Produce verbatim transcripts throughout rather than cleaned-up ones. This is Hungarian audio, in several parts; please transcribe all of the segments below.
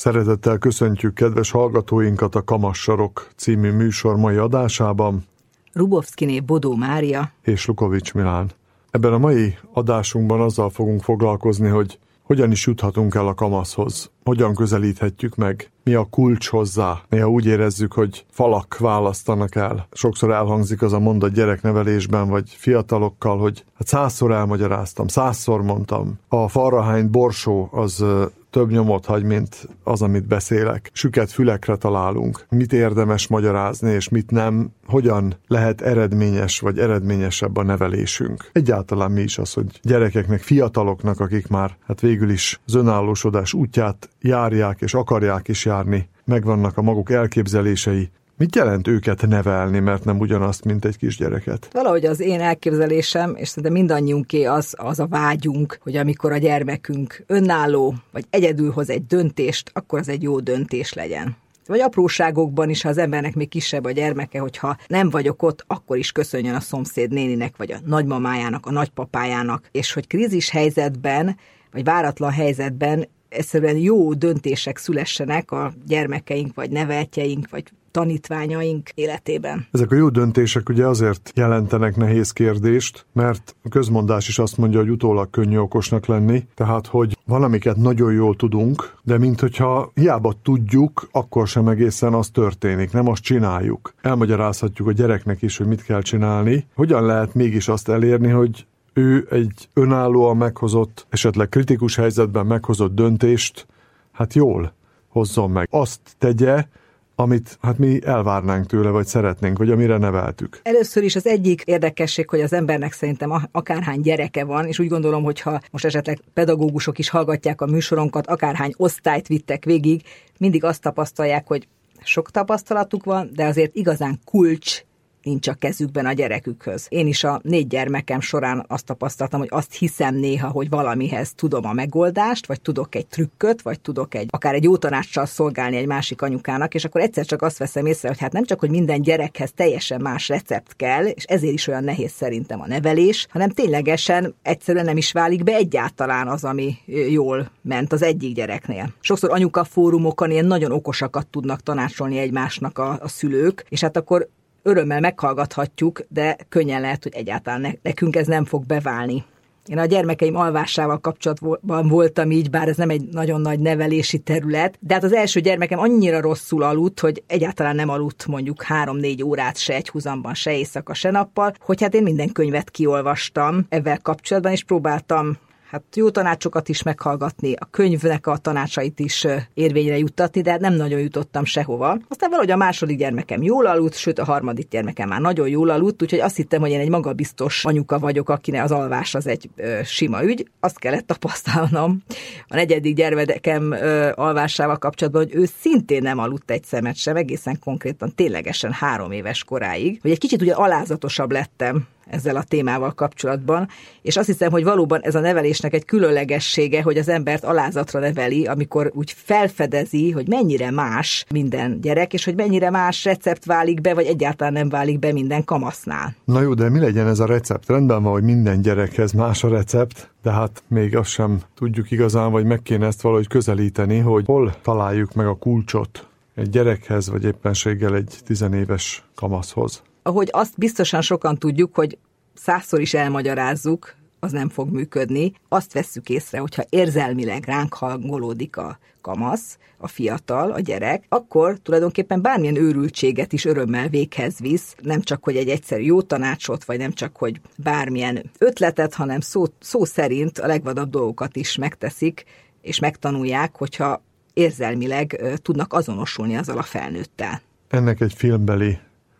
Szeretettel köszöntjük kedves hallgatóinkat a Kamassarok című műsor mai adásában. Rubovszkiné Bodó Mária és Lukovics Milán. Ebben a mai adásunkban azzal fogunk foglalkozni, hogy hogyan is juthatunk el a kamaszhoz, hogyan közelíthetjük meg, mi a kulcs hozzá. Néha úgy érezzük, hogy falak választanak el. Sokszor elhangzik az a mondat gyereknevelésben, vagy fiatalokkal, hogy hát százszor elmagyaráztam, százszor mondtam. A falrahányt borsó az több nyomot hagy, mint az, amit beszélek. Süket fülekre találunk. Mit érdemes magyarázni, és mit nem, hogyan lehet eredményes, vagy eredményesebb a nevelésünk. Egyáltalán mi is az, hogy gyerekeknek, fiataloknak, akik már hát végül is az önállósodás útját járják, és akarják is járni, megvannak a maguk elképzelései. Mit jelent őket nevelni, mert nem ugyanazt, mint egy kisgyereket? Valahogy az én elképzelésem, és szerintem mindannyiunké az, az a vágyunk, hogy amikor a gyermekünk önálló, vagy egyedül hoz egy döntést, akkor az egy jó döntés legyen. Vagy apróságokban is, ha az embernek még kisebb a gyermeke, hogyha nem vagyok ott, akkor is köszönjön a szomszéd néninek, vagy a nagymamájának, a nagypapájának, és hogy krízis helyzetben, vagy váratlan helyzetben egyszerűen jó döntések szülessenek a gyermekeink, vagy neveltjeink, vagy tanítványaink életében. Ezek a jó döntések ugye azért jelentenek nehéz kérdést, mert a közmondás is azt mondja, hogy utólag könnyű okosnak lenni, tehát hogy valamiket nagyon jól tudunk, de minthogyha hiába tudjuk, akkor sem egészen az történik, nem azt csináljuk. Elmagyarázhatjuk a gyereknek is, hogy mit kell csinálni. Hogyan lehet mégis azt elérni, hogy ő egy önállóan meghozott, esetleg kritikus helyzetben meghozott döntést, hát jól hozzon meg. Azt tegye, amit hát mi elvárnánk tőle, vagy szeretnénk, vagy amire neveltük. Először is az egyik érdekesség, hogy az embernek szerintem akárhány gyereke van, és úgy gondolom, hogyha most esetleg pedagógusok is hallgatják a műsoronkat, akárhány osztályt vittek végig, mindig azt tapasztalják, hogy sok tapasztalatuk van, de azért igazán kulcs nincs a kezükben a gyerekükhöz. Én is a négy gyermekem során azt tapasztaltam, hogy azt hiszem néha, hogy valamihez tudom a megoldást, vagy tudok egy trükköt, vagy tudok egy, akár egy jó tanácssal szolgálni egy másik anyukának, és akkor egyszer csak azt veszem észre, hogy hát nem csak, hogy minden gyerekhez teljesen más recept kell, és ezért is olyan nehéz szerintem a nevelés, hanem ténylegesen egyszerűen nem is válik be egyáltalán az, ami jól ment az egyik gyereknél. Sokszor anyuka fórumokon ilyen nagyon okosakat tudnak tanácsolni egymásnak a, a szülők, és hát akkor örömmel meghallgathatjuk, de könnyen lehet, hogy egyáltalán ne, nekünk ez nem fog beválni. Én a gyermekeim alvásával kapcsolatban voltam így, bár ez nem egy nagyon nagy nevelési terület, de hát az első gyermekem annyira rosszul aludt, hogy egyáltalán nem aludt mondjuk három-négy órát se egyhuzamban, se éjszaka, se nappal, hogy hát én minden könyvet kiolvastam ezzel kapcsolatban, és próbáltam hát jó tanácsokat is meghallgatni, a könyvnek a tanácsait is érvényre juttatni, de nem nagyon jutottam sehova. Aztán valahogy a második gyermekem jól aludt, sőt a harmadik gyermekem már nagyon jól aludt, úgyhogy azt hittem, hogy én egy magabiztos anyuka vagyok, akinek az alvás az egy ö, sima ügy. Azt kellett tapasztalnom a negyedik gyermekem ö, alvásával kapcsolatban, hogy ő szintén nem aludt egy szemet sem, egészen konkrétan ténylegesen három éves koráig, hogy egy kicsit ugye alázatosabb lettem ezzel a témával kapcsolatban, és azt hiszem, hogy valóban ez a nevelésnek egy különlegessége, hogy az embert alázatra neveli, amikor úgy felfedezi, hogy mennyire más minden gyerek, és hogy mennyire más recept válik be, vagy egyáltalán nem válik be minden kamasznál. Na jó, de mi legyen ez a recept? Rendben van, hogy minden gyerekhez más a recept, de hát még azt sem tudjuk igazán, vagy meg kéne ezt valahogy közelíteni, hogy hol találjuk meg a kulcsot egy gyerekhez, vagy éppenséggel egy tizenéves kamaszhoz. Ahogy azt biztosan sokan tudjuk, hogy százszor is elmagyarázzuk, az nem fog működni. Azt vesszük észre, hogyha érzelmileg ránk hangolódik a kamasz, a fiatal, a gyerek, akkor tulajdonképpen bármilyen őrültséget is örömmel véghez visz, nem csak, hogy egy egyszerű jó tanácsot, vagy nem csak, hogy bármilyen ötletet, hanem szó, szó szerint a legvadabb dolgokat is megteszik, és megtanulják, hogyha érzelmileg uh, tudnak azonosulni azzal a felnőttel. Ennek egy filmbeli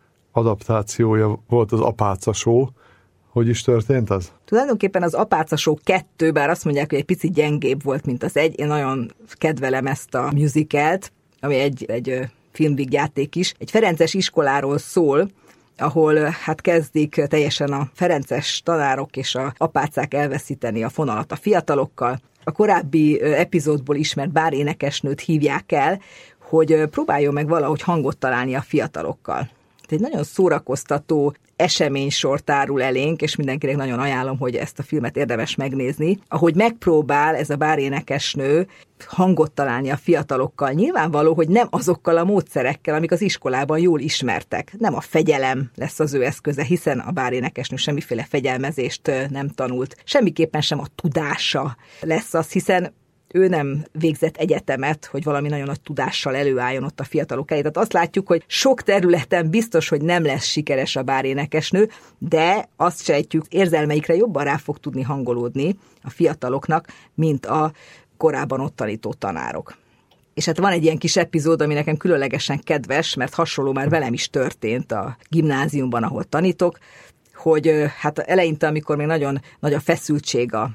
adaptációja volt az Apáca Show. Hogy is történt az? Tulajdonképpen az Apáca Show kettő, bár azt mondják, hogy egy picit gyengébb volt, mint az egy. Én nagyon kedvelem ezt a musicalt, ami egy, egy filmvígjáték is. Egy ferences iskoláról szól, ahol hát kezdik teljesen a ferences tanárok és a apácák elveszíteni a fonalat a fiatalokkal. A korábbi epizódból ismert bárénekesnőt hívják el, hogy próbáljon meg valahogy hangot találni a fiatalokkal. egy nagyon szórakoztató, eseménysor tárul elénk, és mindenkinek nagyon ajánlom, hogy ezt a filmet érdemes megnézni, ahogy megpróbál ez a bárénekesnő hangot találni a fiatalokkal. Nyilvánvaló, hogy nem azokkal a módszerekkel, amik az iskolában jól ismertek. Nem a fegyelem lesz az ő eszköze, hiszen a bárénekesnő semmiféle fegyelmezést nem tanult. Semmiképpen sem a tudása lesz az, hiszen ő nem végzett egyetemet, hogy valami nagyon nagy tudással előálljon ott a fiatalok elé. Tehát azt látjuk, hogy sok területen biztos, hogy nem lesz sikeres a bárénekesnő, de azt sejtjük, érzelmeikre jobban rá fog tudni hangolódni a fiataloknak, mint a korábban ott tanító tanárok. És hát van egy ilyen kis epizód, ami nekem különlegesen kedves, mert hasonló már velem is történt a gimnáziumban, ahol tanítok, hogy hát eleinte, amikor még nagyon nagy a feszültség a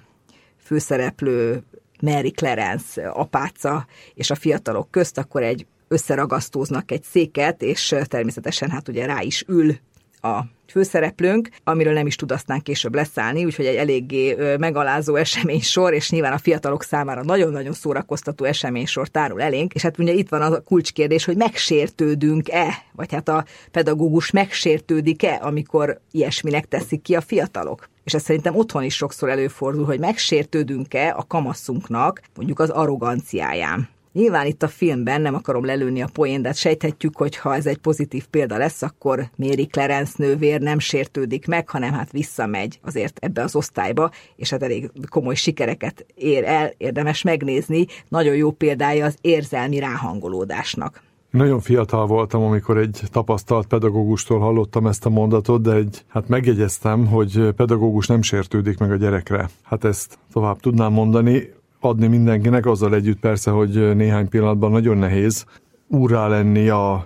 főszereplő Mary Clarence apáca és a fiatalok közt, akkor egy összeragasztóznak egy széket, és természetesen hát ugye rá is ül a főszereplőnk, amiről nem is tud aztán később leszállni, úgyhogy egy eléggé megalázó eseménysor, és nyilván a fiatalok számára nagyon-nagyon szórakoztató eseménysor tárul elénk, és hát ugye itt van az a kulcskérdés, hogy megsértődünk-e, vagy hát a pedagógus megsértődik-e, amikor ilyesminek teszik ki a fiatalok. És ez szerintem otthon is sokszor előfordul, hogy megsértődünk-e a kamaszunknak, mondjuk az arroganciáján. Nyilván itt a filmben nem akarom lelőni a poént, de hát sejthetjük, hogy ha ez egy pozitív példa lesz, akkor Mary Clarence nővér nem sértődik meg, hanem hát visszamegy azért ebbe az osztályba, és hát elég komoly sikereket ér el, érdemes megnézni. Nagyon jó példája az érzelmi ráhangolódásnak. Nagyon fiatal voltam, amikor egy tapasztalt pedagógustól hallottam ezt a mondatot, de egy, hát megjegyeztem, hogy pedagógus nem sértődik meg a gyerekre. Hát ezt tovább tudnám mondani, adni mindenkinek, azzal együtt persze, hogy néhány pillanatban nagyon nehéz úrrá lenni a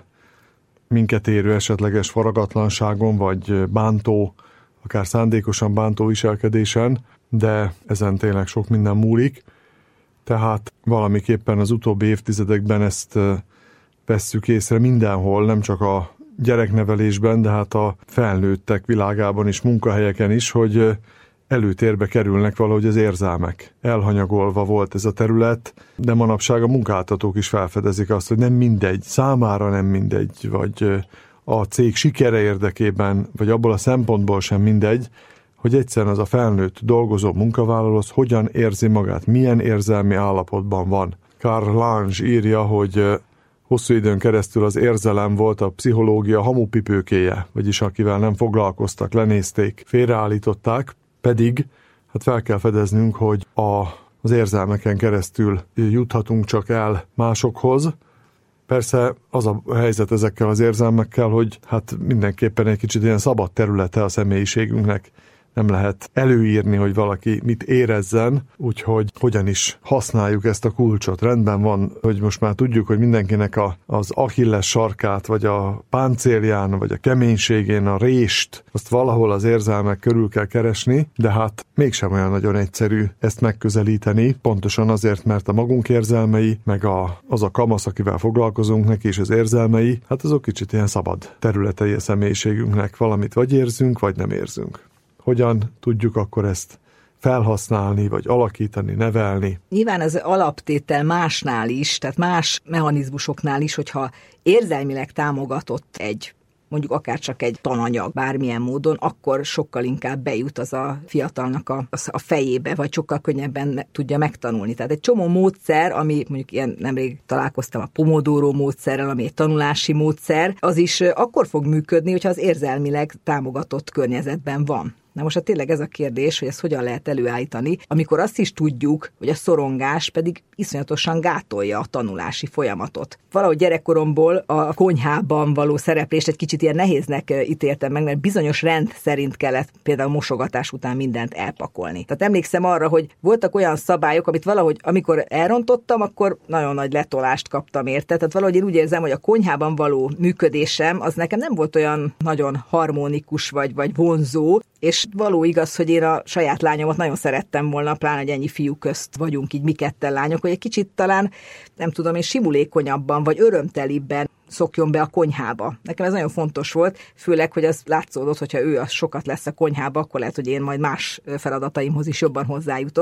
minket érő esetleges faragatlanságon, vagy bántó, akár szándékosan bántó viselkedésen, de ezen tényleg sok minden múlik. Tehát valamiképpen az utóbbi évtizedekben ezt vesszük észre mindenhol, nem csak a gyereknevelésben, de hát a felnőttek világában is, munkahelyeken is, hogy előtérbe kerülnek valahogy az érzelmek. Elhanyagolva volt ez a terület, de manapság a munkáltatók is felfedezik azt, hogy nem mindegy, számára nem mindegy, vagy a cég sikere érdekében, vagy abból a szempontból sem mindegy, hogy egyszerűen az a felnőtt dolgozó munkavállaló hogyan érzi magát, milyen érzelmi állapotban van. Karl Lange írja, hogy hosszú időn keresztül az érzelem volt a pszichológia hamupipőkéje, vagyis akivel nem foglalkoztak, lenézték, félreállították, pedig hát fel kell fedeznünk, hogy a, az érzelmeken keresztül juthatunk csak el másokhoz. Persze az a helyzet ezekkel az érzelmekkel, hogy hát mindenképpen egy kicsit ilyen szabad területe a személyiségünknek. Nem lehet előírni, hogy valaki mit érezzen, úgyhogy hogyan is használjuk ezt a kulcsot. Rendben van, hogy most már tudjuk, hogy mindenkinek a, az Achilles sarkát, vagy a páncélján, vagy a keménységén a rést, azt valahol az érzelmek körül kell keresni, de hát mégsem olyan nagyon egyszerű ezt megközelíteni, pontosan azért, mert a magunk érzelmei, meg a, az a kamasz, akivel foglalkozunk neki, és az érzelmei, hát azok kicsit ilyen szabad területei a személyiségünknek, valamit vagy érzünk, vagy nem érzünk. Hogyan tudjuk akkor ezt felhasználni, vagy alakítani, nevelni? Nyilván az alaptétel másnál is, tehát más mechanizmusoknál is, hogyha érzelmileg támogatott egy, mondjuk akár csak egy tananyag bármilyen módon, akkor sokkal inkább bejut az a fiatalnak a, a fejébe, vagy sokkal könnyebben tudja megtanulni. Tehát egy csomó módszer, ami mondjuk ilyen nemrég találkoztam a Pomodoro módszerrel, ami egy tanulási módszer, az is akkor fog működni, hogyha az érzelmileg támogatott környezetben van. Na most hát tényleg ez a kérdés, hogy ezt hogyan lehet előállítani, amikor azt is tudjuk, hogy a szorongás pedig iszonyatosan gátolja a tanulási folyamatot. Valahogy gyerekkoromból a konyhában való szereplést egy kicsit ilyen nehéznek ítéltem meg, mert bizonyos rend szerint kellett például mosogatás után mindent elpakolni. Tehát emlékszem arra, hogy voltak olyan szabályok, amit valahogy, amikor elrontottam, akkor nagyon nagy letolást kaptam érte. Tehát valahogy én úgy érzem, hogy a konyhában való működésem az nekem nem volt olyan nagyon harmonikus vagy, vagy vonzó, és való igaz, hogy én a saját lányomat nagyon szerettem volna, pláne egy ennyi fiú közt vagyunk így mi ketten lányok, hogy egy kicsit talán, nem tudom én, simulékonyabban vagy örömtelibben szokjon be a konyhába. Nekem ez nagyon fontos volt, főleg, hogy az látszódott, hogyha ő az sokat lesz a konyhába, akkor lehet, hogy én majd más feladataimhoz is jobban hozzájutok.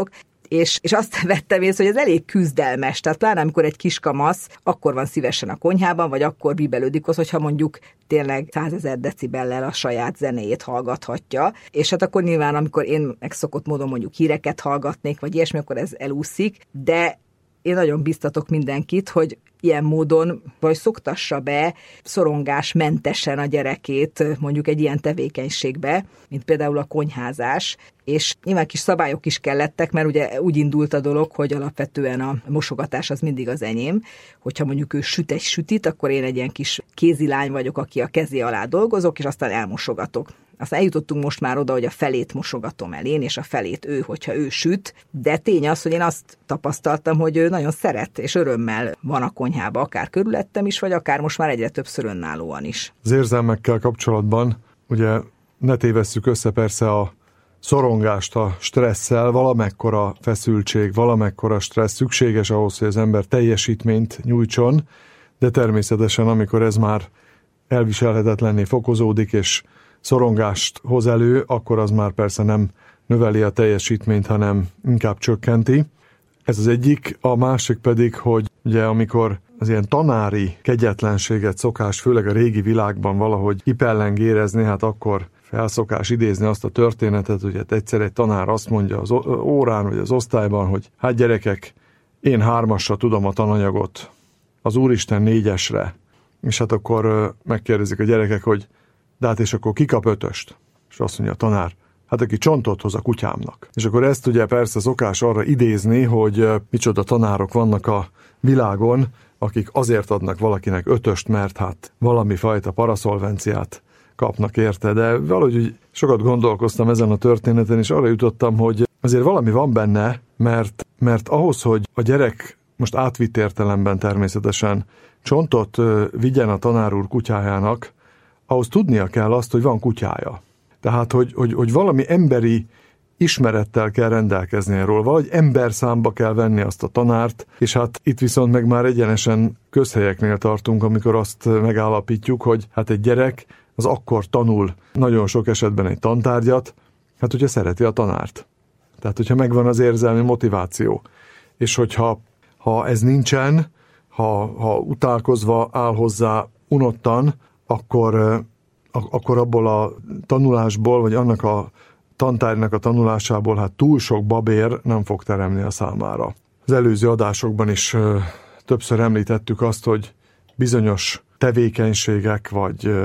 És, és azt vettem észre, hogy ez elég küzdelmes. Tehát pláne amikor egy kiskamasz, akkor van szívesen a konyhában, vagy akkor bíbelődik az, hogyha mondjuk tényleg százezer decibellel a saját zenéjét hallgathatja. És hát akkor nyilván, amikor én megszokott módon mondjuk híreket hallgatnék, vagy ilyesmi, akkor ez elúszik, de én nagyon biztatok mindenkit, hogy ilyen módon vagy szoktassa be szorongásmentesen a gyerekét mondjuk egy ilyen tevékenységbe, mint például a konyházás, és nyilván kis szabályok is kellettek, mert ugye úgy indult a dolog, hogy alapvetően a mosogatás az mindig az enyém, hogyha mondjuk ő süt egy sütit, akkor én egy ilyen kis kézilány vagyok, aki a kezé alá dolgozok, és aztán elmosogatok. Aztán eljutottunk most már oda, hogy a felét mosogatom el én, és a felét ő, hogyha ő süt, de tény az, hogy én azt tapasztaltam, hogy ő nagyon szeret, és örömmel van a konyhába, akár körülöttem is, vagy akár most már egyre többször önállóan is. Az érzelmekkel kapcsolatban ugye ne tévesszük össze persze a szorongást a stresszel, valamekkora feszültség, valamekkora stressz szükséges ahhoz, hogy az ember teljesítményt nyújtson, de természetesen amikor ez már elviselhetetlenné fokozódik, és szorongást hoz elő, akkor az már persze nem növeli a teljesítményt, hanem inkább csökkenti. Ez az egyik, a másik pedig, hogy ugye amikor az ilyen tanári kegyetlenséget szokás, főleg a régi világban valahogy kipellengérezni, hát akkor felszokás idézni azt a történetet, hogy hát egyszer egy tanár azt mondja az órán, vagy az osztályban, hogy hát gyerekek, én hármasra tudom a tananyagot, az Úristen négyesre. És hát akkor megkérdezik a gyerekek, hogy de hát és akkor ki kap ötöst? És azt mondja a tanár, hát aki csontot hoz a kutyámnak. És akkor ezt ugye persze szokás arra idézni, hogy micsoda tanárok vannak a világon, akik azért adnak valakinek ötöst, mert hát valami fajta paraszolvenciát kapnak érte. De valahogy sokat gondolkoztam ezen a történeten, és arra jutottam, hogy azért valami van benne, mert, mert ahhoz, hogy a gyerek most átvitt értelemben természetesen csontot vigyen a tanár úr kutyájának, ahhoz tudnia kell azt, hogy van kutyája. Tehát, hogy, hogy, hogy valami emberi ismerettel kell rendelkezni erről, vagy emberszámba kell venni azt a tanárt, és hát itt viszont meg már egyenesen közhelyeknél tartunk, amikor azt megállapítjuk, hogy hát egy gyerek az akkor tanul nagyon sok esetben egy tantárgyat, hát hogyha szereti a tanárt. Tehát, hogyha megvan az érzelmi motiváció. És hogyha ha ez nincsen, ha, ha utálkozva áll hozzá unottan, akkor, akkor abból a tanulásból, vagy annak a tantárgynak a tanulásából hát túl sok babér nem fog teremni a számára. Az előző adásokban is többször említettük azt, hogy bizonyos tevékenységek, vagy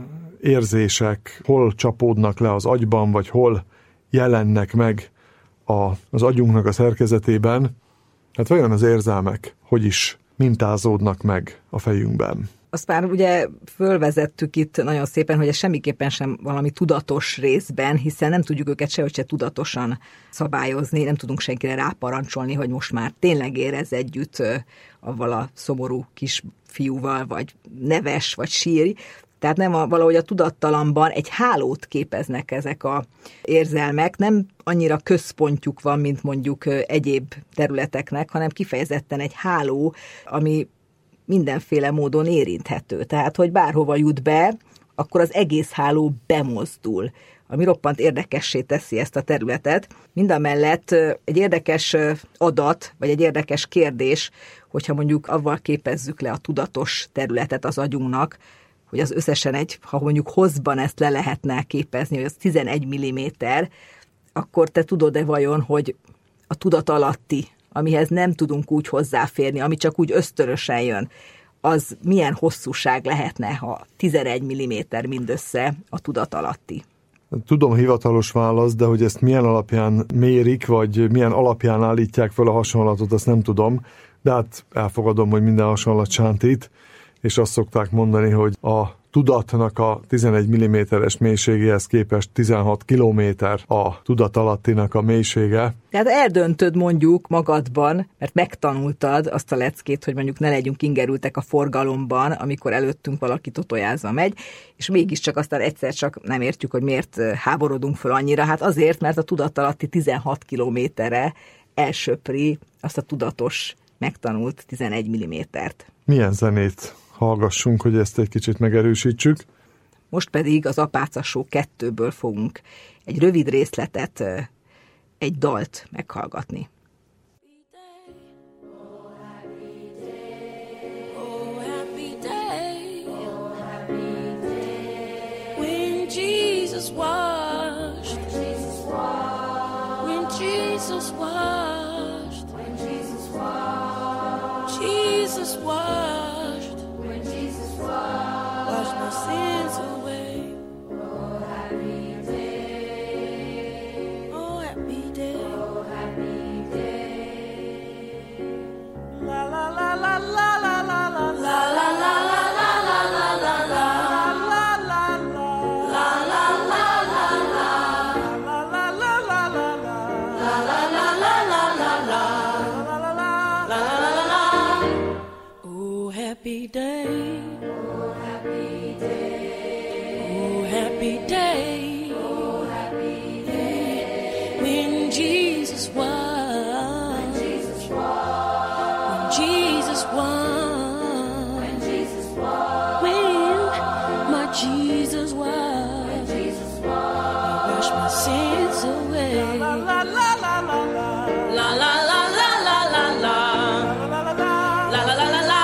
érzések hol csapódnak le az agyban, vagy hol jelennek meg a, az agyunknak a szerkezetében. Hát vajon az érzelmek hogy is mintázódnak meg a fejünkben? Azt már ugye fölvezettük itt nagyon szépen, hogy ez semmiképpen sem valami tudatos részben, hiszen nem tudjuk őket sehogy se tudatosan szabályozni, nem tudunk senkire ráparancsolni, hogy most már tényleg érez együtt avval a szomorú kisfiúval, vagy neves, vagy sírj. Tehát nem a, valahogy a tudattalamban egy hálót képeznek ezek az érzelmek, nem annyira központjuk van, mint mondjuk egyéb területeknek, hanem kifejezetten egy háló, ami mindenféle módon érinthető. Tehát, hogy bárhova jut be, akkor az egész háló bemozdul, ami roppant érdekessé teszi ezt a területet. Mindamellett egy érdekes adat, vagy egy érdekes kérdés, hogyha mondjuk avval képezzük le a tudatos területet az agyunknak, hogy az összesen egy, ha mondjuk hosszban ezt le lehetne képezni, hogy az tizenegy milliméter, akkor te tudod-e vajon, hogy a tudat alatti, amihez nem tudunk úgy hozzáférni, ami csak úgy ösztönösen jön, az milyen hosszúság lehetne, ha tizenegy milliméter mindössze a tudat alatti? Tudom a hivatalos válasz, de hogy ezt milyen alapján mérik, vagy milyen alapján állítják fel a hasonlatot, azt nem tudom, de hát elfogadom, hogy minden hasonlat sántít, és azt szokták mondani, hogy a tudatnak a tizenegy milliméteres mélységéhez képest tizenhat kilométer a tudat alattinak a mélysége. Tehát eldöntöd mondjuk magadban, mert megtanultad azt a leckét, hogy mondjuk ne legyünk ingerültek a forgalomban, amikor előttünk valaki totojázva megy, és mégiscsak aztán egyszer csak nem értjük, hogy miért háborodunk föl annyira. Hát azért, mert a tudat alatti tizenhat kilométerre elsöpri azt a tudatos, megtanult tizenegy millimétert. Milyen zenét hallgassunk, hogy ezt egy kicsit megerősítsük. Most pedig az Apáca Show kettőből fogunk egy rövid részletet, egy dalt meghallgatni. Jesus washed, when Jesus washed, washed my sins away. Oh, happy day. Oh, happy day. Oh, happy day. La la la la la la la la la la la la la la la la la. Happy day, oh happy day, oh happy day, oh happy day, when Jesus won, when Jesus won, when Jesus won, when Jesus won, when my Jesus won, when Jesus won, he washed my sins away. La la la la la la la la la la la la la la la la la.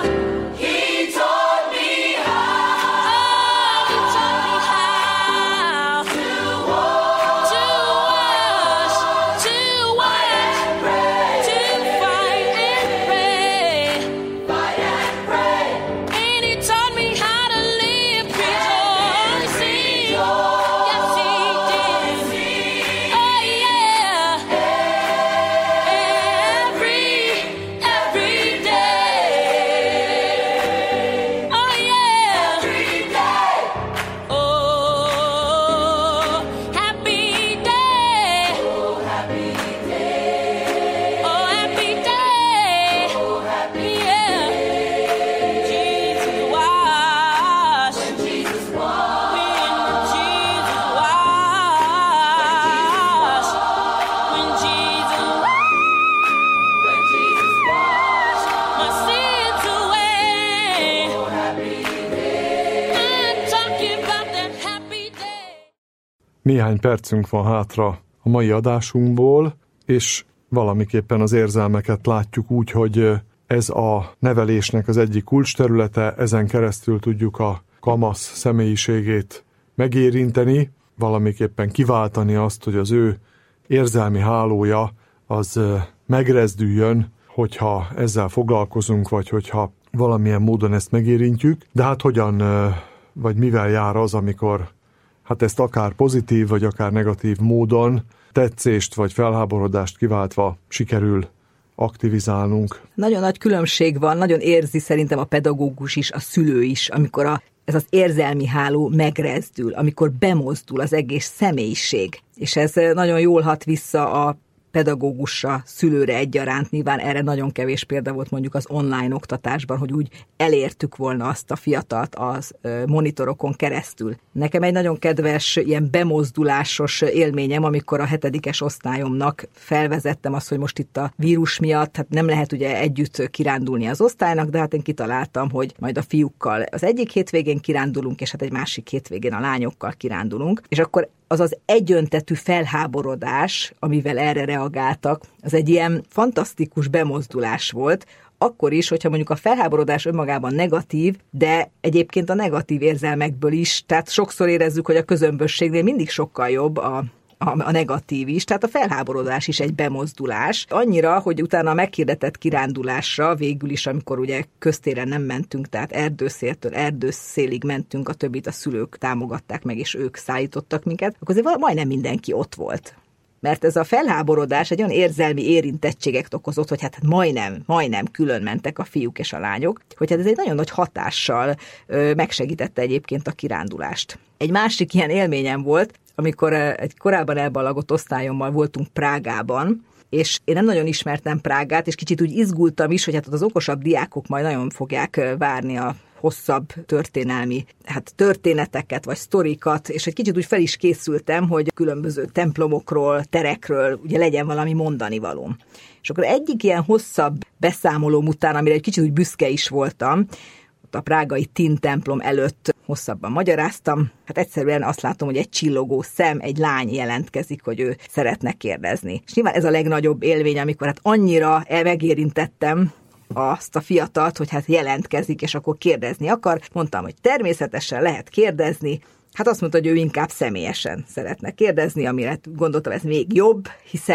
Néhány percünk van hátra a mai adásunkból, és valamiképpen az érzelmeket látjuk úgy, hogy ez a nevelésnek az egyik kulcsterülete, ezen keresztül tudjuk a kamasz személyiségét megérinteni, valamiképpen kiváltani azt, hogy az ő érzelmi hálója az megrezdüljön, hogyha ezzel foglalkozunk, vagy hogyha valamilyen módon ezt megérintjük. De hát hogyan, vagy mivel jár az, amikor hát ezt akár pozitív, vagy akár negatív módon tetszést vagy felháborodást kiváltva sikerül aktivizálnunk. Nagyon nagy különbség van, nagyon érzi szerintem a pedagógus is, a szülő is, amikor a, ez az érzelmi háló megrezdül, amikor bemozdul az egész személyiség. És ez nagyon jól hat vissza a pedagógusra, szülőre egyaránt. Nyilván erre nagyon kevés példa volt mondjuk az online oktatásban, hogy úgy elértük volna azt a fiatalt az monitorokon keresztül. Nekem egy nagyon kedves, ilyen bemozdulásos élményem, amikor a hetedikes osztályomnak felvezettem azt, hogy most itt a vírus miatt, hát nem lehet ugye együtt kirándulni az osztálynak, de hát én kitaláltam, hogy majd a fiúkkal az egyik hétvégén kirándulunk, és hát egy másik hétvégén a lányokkal kirándulunk, és akkor az az egyöntetű felháborodás, amivel erre reagáltak, az egy ilyen fantasztikus bemozdulás volt, akkor is, hogyha mondjuk a felháborodás önmagában negatív, de egyébként a negatív érzelmekből is, tehát sokszor érezzük, hogy a közömbösségnél mindig sokkal jobb a a negatív is, tehát a felháborodás is egy bemozdulás. Annyira, hogy utána a meghirdetett kirándulásra végül is, amikor ugye köztéren nem mentünk, tehát erdőszéltől erdőszélig mentünk, a többit a szülők támogatták meg, és ők szállítottak minket, akkor azért majdnem mindenki ott volt. Mert ez a felháborodás egy olyan érzelmi érintettséget okozott, hogy hát majdnem, majdnem külön mentek a fiúk és a lányok, hogy hát ez egy nagyon nagy hatással ö, megsegítette egyébként a kirándulást. Egy másik ilyen élményem volt, amikor egy korábban elballagott osztályommal voltunk Prágában, és én nem nagyon ismertem Prágát, és kicsit úgy izgultam is, hogy hát az okosabb diákok majd nagyon fogják várni a hosszabb történelmi hát történeteket, vagy sztorikat, és egy kicsit úgy fel is készültem, hogy különböző templomokról, terekről ugye legyen valami mondanivalóm. És akkor egyik ilyen hosszabb beszámolóm után, amire egy kicsit úgy büszke is voltam, ott a prágai Tin templom előtt hosszabban magyaráztam, hát egyszerűen azt látom, hogy egy csillogó szem, egy lány jelentkezik, hogy ő szeretne kérdezni. És nyilván ez a legnagyobb élmény, amikor hát annyira megérintettem azt a fiatalt, hogy hát jelentkezik, és akkor kérdezni akar. Mondtam, hogy természetesen lehet kérdezni. Hát azt mondta, hogy ő inkább személyesen szeretne kérdezni, amire gondoltam, ez még jobb, hiszen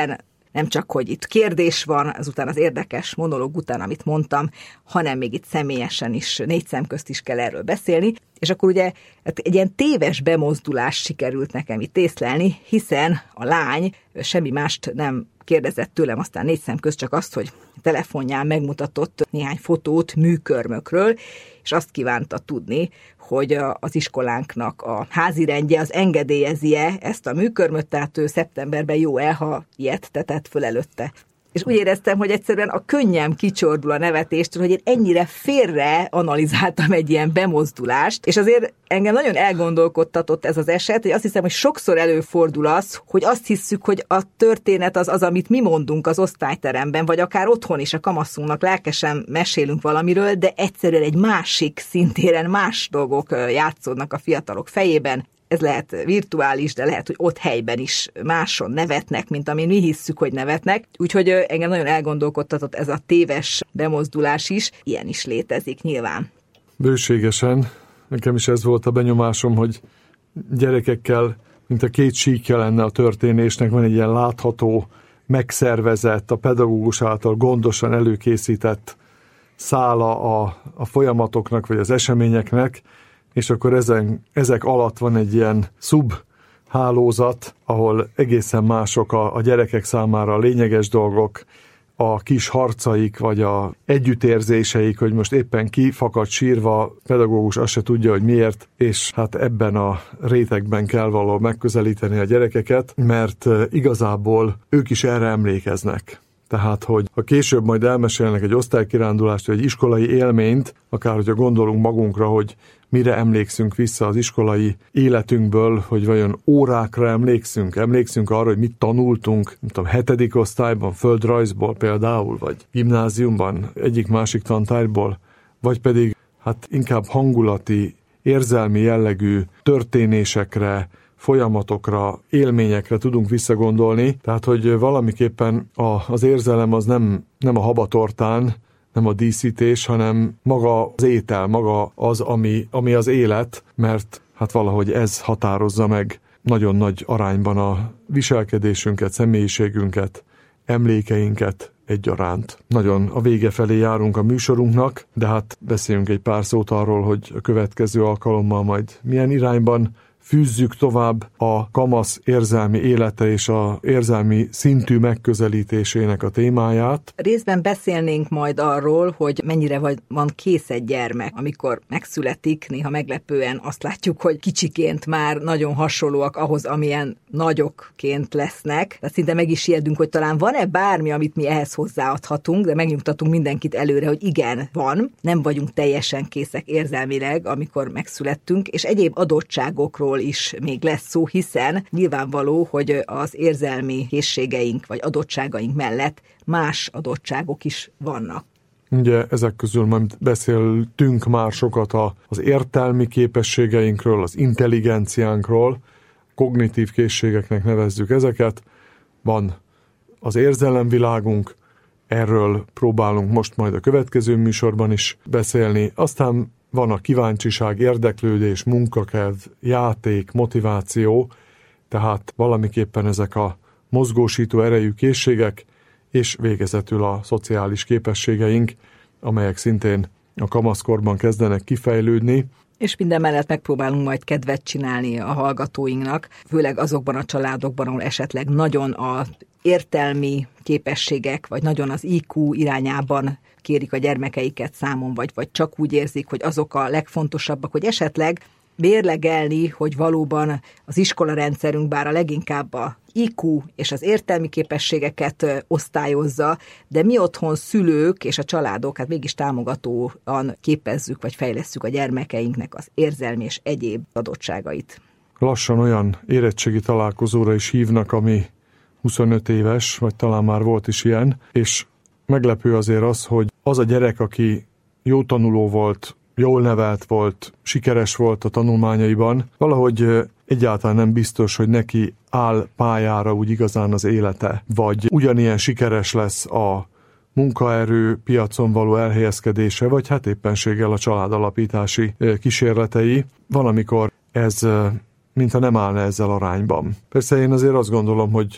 nem csak, hogy itt kérdés van, azután az érdekes monológ után, amit mondtam, hanem még itt személyesen is, négy szem közt is kell erről beszélni, és akkor ugye egy ilyen téves bemozdulás sikerült nekem itt észlelni, hiszen a lány semmi mást nem kérdezett tőlem, aztán négy szem közt csak azt, hogy telefonján megmutatott néhány fotót műkörmökről, és azt kívánta tudni, hogy az iskolánknak a házirendje az engedélyezi-e ezt a műkörmöt, tehát ő szeptemberben jó el, ha ilyet tetett föl előtte. És úgy éreztem, hogy egyszerűen a könnyem kicsordul a nevetéstől, hogy én ennyire félre analizáltam egy ilyen bemozdulást, és azért engem nagyon elgondolkodtatott ez az eset, hogy azt hiszem, hogy sokszor előfordul az, hogy azt hisszük, hogy a történet az az, amit mi mondunk az osztályteremben, vagy akár otthon is a kamaszunknak lelkesen mesélünk valamiről, de egyszerűen egy másik szintéren más dolgok játszódnak a fiatalok fejében. Ez lehet virtuális, de lehet, hogy ott helyben is máson nevetnek, mint amin mi hisszük, hogy nevetnek. Úgyhogy engem nagyon elgondolkodtatott ez a téves bemozdulás is. Ilyen is létezik nyilván. Bőségesen. Nekem is ez volt a benyomásom, hogy gyerekekkel, mint a két síkja lenne a történésnek, van egy ilyen látható, megszervezett, a pedagógus által gondosan előkészített szála a, a folyamatoknak, vagy az eseményeknek, és akkor ezen, ezek alatt van egy ilyen szubhálózat, ahol egészen mások a, a gyerekek számára a lényeges dolgok, a kis harcaik, vagy a együttérzéseik, hogy most éppen kifakad sírva, a pedagógus azt se tudja, hogy miért, és hát ebben a rétegben kell valahol megközelíteni a gyerekeket, mert igazából ők is erre emlékeznek. Tehát, hogy ha később majd elmesélnek egy osztálykirándulást, vagy egy iskolai élményt, akár hogyha gondolunk magunkra, hogy mire emlékszünk vissza az iskolai életünkből, hogy vajon órákra emlékszünk, emlékszünk arra, hogy mit tanultunk, nem tudom, hetedik osztályban, földrajzból például, vagy gimnáziumban, egyik-másik tantárgyból, vagy pedig hát inkább hangulati, érzelmi jellegű történésekre, folyamatokra, élményekre tudunk visszagondolni, tehát hogy valamiképpen a, az érzelem az nem, nem a habatortán, nem a díszítés, hanem maga az étel, maga az, ami, ami az élet, mert hát valahogy ez határozza meg nagyon nagy arányban a viselkedésünket, személyiségünket, emlékeinket egyaránt. Nagyon a vége felé járunk a műsorunknak, de hát beszéljünk egy pár szót arról, hogy a következő alkalommal majd milyen irányban fűzzük tovább a kamasz érzelmi élete és a érzelmi szintű megközelítésének a témáját. Részben beszélnénk majd arról, hogy mennyire vagy van kész egy gyermek, amikor megszületik, néha meglepően azt látjuk, hogy kicsiként már nagyon hasonlóak ahhoz, amilyen nagyokként lesznek. Tehát szinte meg is ijedünk, hogy talán van-e bármi, amit mi ehhez hozzáadhatunk, de megnyugtatunk mindenkit előre, hogy igen, van. Nem vagyunk teljesen készek érzelmileg, amikor megszülettünk, és egyéb adottságokról is még lesz szó, hiszen nyilvánvaló, hogy az érzelmi készségeink vagy adottságaink mellett más adottságok is vannak. Ugye ezek közül majd beszéltünk már sokat az értelmi képességeinkről, az intelligenciánkról, kognitív készségeknek nevezzük ezeket. Van az érzelemvilágunk, erről próbálunk most majd a következő műsorban is beszélni. Aztán van a kíváncsiság, érdeklődés, munkakedv, játék, motiváció, tehát valamiképpen ezek a mozgósító erejű készségek, és végezetül a szociális képességeink, amelyek szintén a kamaszkorban kezdenek kifejlődni. És minden mellett megpróbálunk majd kedvet csinálni a hallgatóinknak, főleg azokban a családokban, ahol esetleg nagyon az értelmi képességek, vagy nagyon az í kú irányában kérik a gyermekeiket számon, vagy, vagy csak úgy érzik, hogy azok a legfontosabbak, hogy esetleg mérlegelni, hogy valóban az iskolarendszerünk bár a leginkább a í kú és az értelmi képességeket osztályozza, de mi otthon szülők és a családok, hát mégis támogatóan képezzük, vagy fejlesszük a gyermekeinknek az érzelmi és egyéb adottságait. Lassan olyan érettségi találkozóra is hívnak, ami huszonöt éves, vagy talán már volt is ilyen, és meglepő azért az, hogy az a gyerek, aki jó tanuló volt, jól nevelt volt, sikeres volt a tanulmányaiban, valahogy egyáltalán nem biztos, hogy neki áll pályára úgy igazán az élete, vagy ugyanilyen sikeres lesz a munkaerő piacon való elhelyezkedése, vagy hát éppenséggel a családalapítási kísérletei. Van, amikor ez mintha nem állna ezzel arányban. Persze én azért azt gondolom, hogy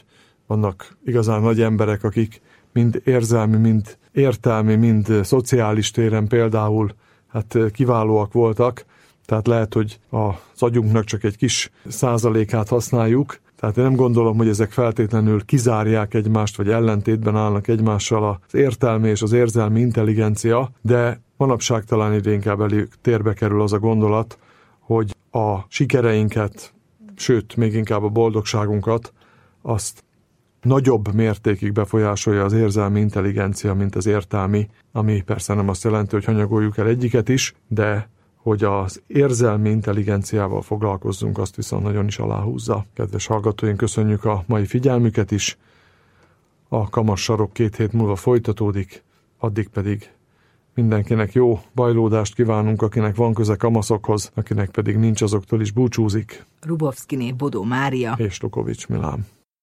vannak igazán nagy emberek, akik mind érzelmi, mind értelmi, mind szociális téren például hát kiválóak voltak, tehát lehet, hogy az agyunknak csak egy kis százalékát használjuk, tehát én nem gondolom, hogy ezek feltétlenül kizárják egymást, vagy ellentétben állnak egymással az értelmi és az érzelmi intelligencia, de manapság talán ide inkább elég térbe kerül az a gondolat, hogy a sikereinket, sőt, még inkább a boldogságunkat, azt nagyobb mértékig befolyásolja az érzelmi intelligencia, mint az értelmi, ami persze nem azt jelenti, hogy hanyagoljuk el egyiket is, de hogy az érzelmi intelligenciával foglalkozzunk, azt viszont nagyon is aláhúzza. Kedves hallgatóink, köszönjük a mai figyelmüket is. A Kamasz Sarok két hét múlva folytatódik, addig pedig mindenkinek jó bajlódást kívánunk, akinek van köze kamaszokhoz, akinek pedig nincs, azoktól is búcsúzik. Rubovszkiné Bodó Mária és Lukovics Milán.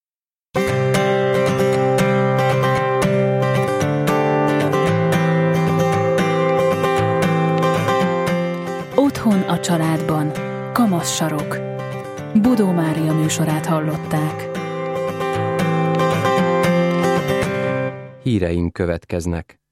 Otthon a családban. Kamasz Sarok. Bodó Mária műsorát hallották. Híreink következnek.